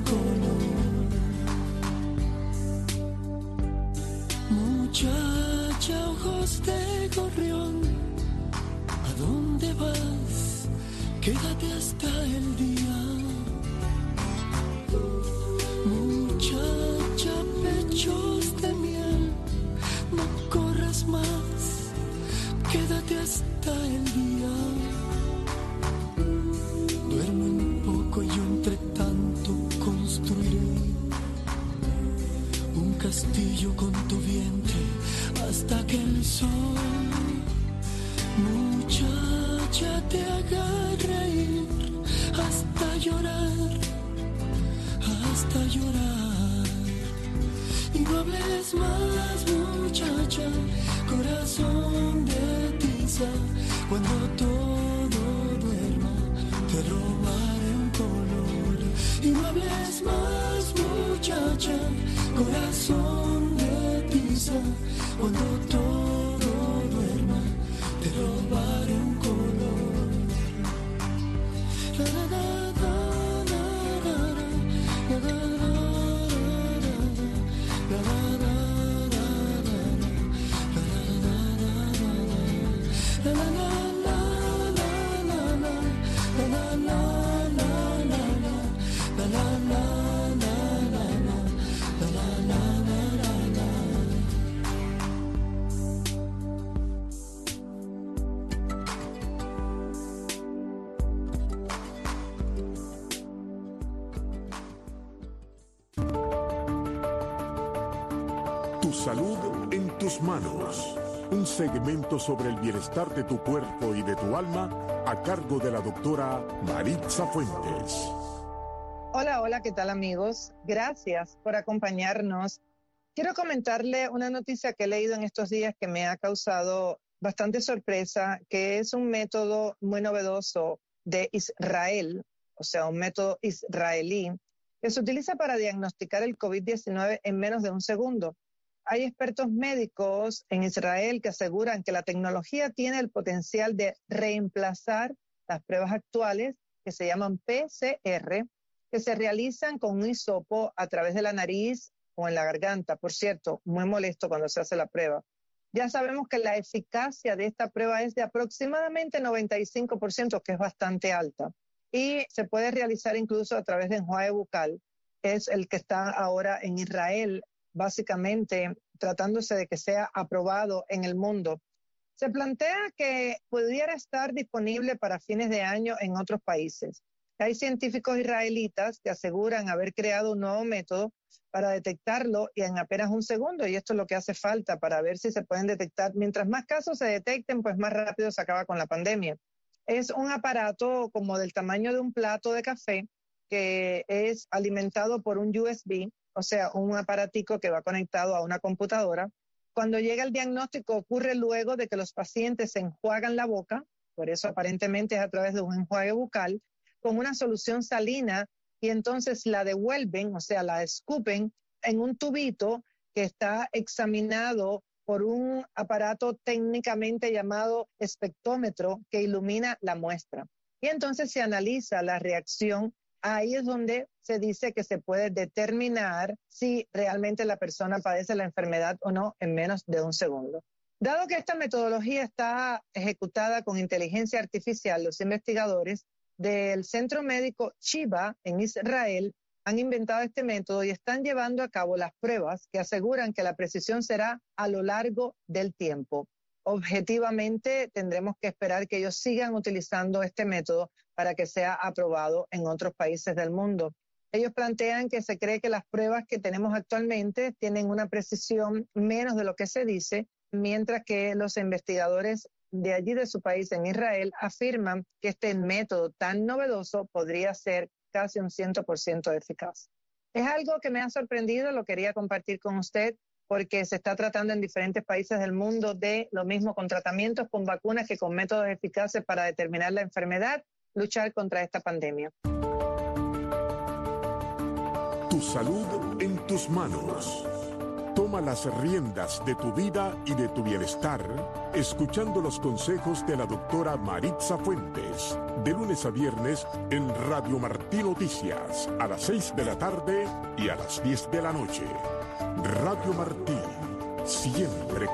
color. Muchacha, ojos de gorrión, ¿a dónde vas? Quédate hasta el día. Muchacha, pechos de miel, no corras más, quédate hasta el día. Duerme un poco y yo entre tanto construiré un castillo con tu vientre hasta que el sol, muchacha, te haga reír hasta llorar, hasta llorar. Y no hables más, muchacha, corazón de tiza, cuando todo duerma te robaré un color. Y no hables más, muchacha, corazón de tiza, cuando todo duerma te robaré un color. La, la, la. La la la la salud en tus manos. Un segmento sobre el bienestar de tu cuerpo y de tu alma a cargo de la doctora Maritza Fuentes. Hola, ¿qué tal amigos? Gracias por acompañarnos. Quiero comentarle una noticia que he leído en estos días que me ha causado bastante sorpresa, que es un método muy novedoso de Israel, o sea, un método israelí, que se utiliza para diagnosticar el COVID-19 en menos de un segundo. Hay expertos médicos en Israel que aseguran que la tecnología tiene el potencial de reemplazar las pruebas actuales que se llaman PCR, que se realizan con un hisopo a través de la nariz o en la garganta. Por cierto, muy molesto cuando se hace la prueba. Ya sabemos que la eficacia de esta prueba es de aproximadamente 95%, que es bastante alta. Y se puede realizar incluso a través de enjuague bucal. Es el que está ahora en Israel, básicamente tratándose de que sea aprobado en el mundo. Se plantea que pudiera estar disponible para fines de año en otros países. Hay científicos israelitas que aseguran haber creado un nuevo método para detectarlo y en apenas un segundo, y esto es lo que hace falta para ver si se pueden detectar. Mientras más casos se detecten, pues más rápido se acaba con la pandemia. Es un aparato como del tamaño de un plato de café que es alimentado por un USB, o sea, un aparatico que va conectado a una computadora. Cuando llega el diagnóstico ocurre luego de que los pacientes se enjuagan la boca, por eso aparentemente es a través de un enjuague bucal, con una solución salina y entonces la devuelven, o sea, la escupen en un tubito que está examinado por un aparato técnicamente llamado espectrómetro que ilumina la muestra. Y entonces se analiza la reacción. Ahí es donde se dice que se puede determinar si realmente la persona padece la enfermedad o no en menos de un segundo. Dado que esta metodología está ejecutada con inteligencia artificial, los investigadores del Centro Médico Shiva en Israel han inventado este método y están llevando a cabo las pruebas que aseguran que la precisión será a lo largo del tiempo. Objetivamente tendremos que esperar que ellos sigan utilizando este método para que sea aprobado en otros países del mundo. Ellos plantean que se cree que las pruebas que tenemos actualmente tienen una precisión menos de lo que se dice, mientras que los investigadores de allí de su país, en Israel, afirman que este método tan novedoso podría ser casi un 100% eficaz. Es algo que me ha sorprendido, lo quería compartir con usted, porque se está tratando en diferentes países del mundo de lo mismo con tratamientos, con vacunas que con métodos eficaces para determinar la enfermedad, luchar contra esta pandemia. Tu salud en tus manos. Toma las riendas de tu vida y de tu bienestar, escuchando los consejos de la doctora Maritza Fuentes, de lunes a viernes en Radio Martí Noticias, a las 6 de la tarde y a las 10 de la noche. Radio Martí, siempre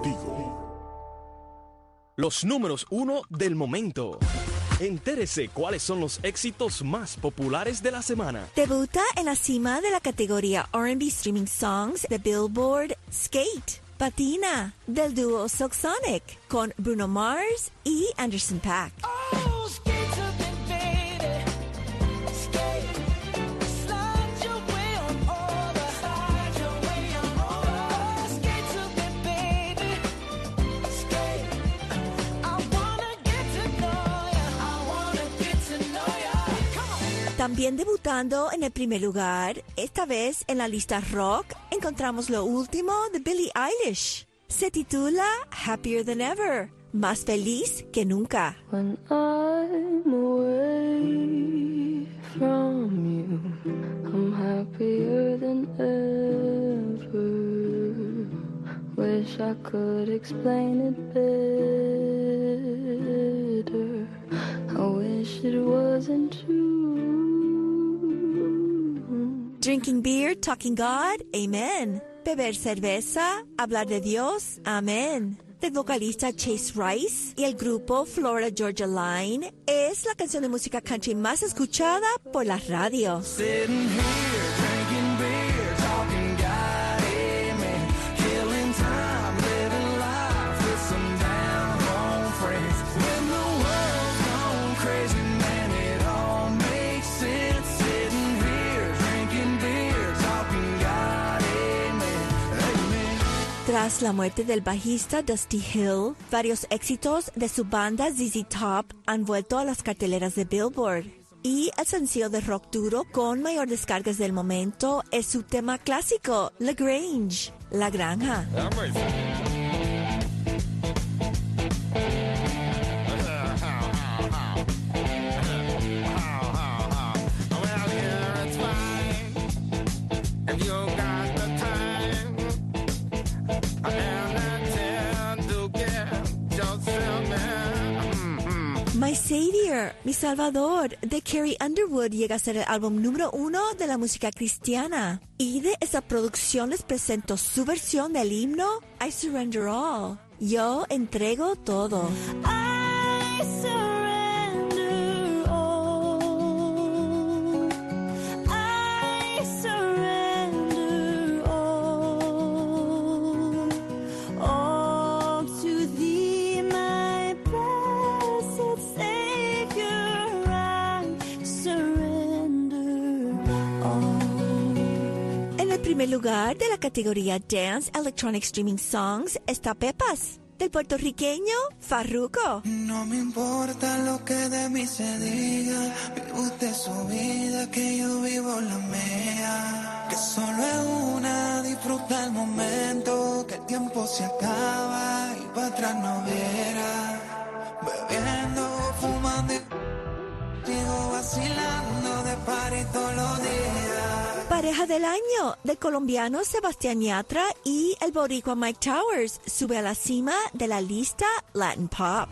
contigo. Los números 1 del momento. Entérese cuáles son los éxitos más populares de la semana. Debuta en la cima de la categoría R&B Streaming Songs de Billboard Skate. Patina, del dúo Silk Sonic, con Bruno Mars y Anderson .Paak. Oh, skate to the baby. Skate. Slide your way on over. Slide your way on over. Skate to the baby. Skate. I wanna get to know ya. I wanna get to know ya. Come on. También debutando en el primer lugar, esta vez en la lista rock, encontramos lo último de Billie Eilish. Se titula Happier Than Ever, más feliz que nunca. When I'm away from you, I'm happier than ever. Wish I could explain it better. I wish it wasn't true. Drinking beer, talking God, amen. Beber cerveza, hablar de Dios, amén. Del vocalista Chase Rice y el grupo Florida Georgia Line, es la canción de música country más escuchada por la radio. Sitting here, drinking beer, talking God, amen. Killing time, living life with some down home friends. When the world's gone crazy, man, it all makes sense. Sitting here, drinking beer, talking God, amen. Amen. Tras la muerte del bajista Dusty Hill, varios éxitos de su banda ZZ Top han vuelto a las carteleras de Billboard. Y el sencillo de rock duro con mayor descargas del momento es su tema clásico, La Grange, La Granja. My Savior, Mi Salvador, de Carrie Underwood llega a ser el álbum número 1 de la música cristiana. Y de esa producción les presento su versión del himno I Surrender All. Yo entrego todo. I surrender all. I surrender all. All to thee, my blessed Savior, I surrender all. En el primer lugar de la categoría Dance Electronic Streaming Songs está Pepas, del puertorriqueño Farruko. No me importa lo que de mí se diga, vive usted su vida, que yo vivo la mía. Que solo es una, disfruta el momento, que el tiempo se acaba y para atrás no viera. Bebiendo, fumando y sigo vacilando de party todos los días. Pareja del año del colombiano Sebastián Yatra y el boricua Mike Towers sube a la cima de la lista Latin Pop.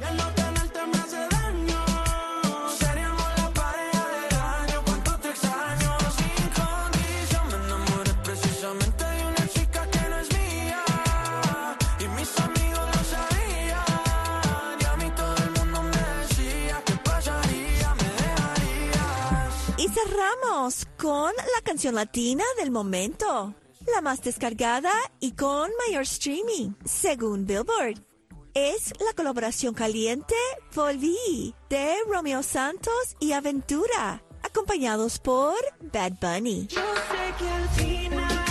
Y cerramos con la canción latina del momento, la más descargada y con mayor streaming, según Billboard. Es la colaboración caliente Volví de Romeo Santos y Aventura, acompañados por Bad Bunny. Yo sé que al final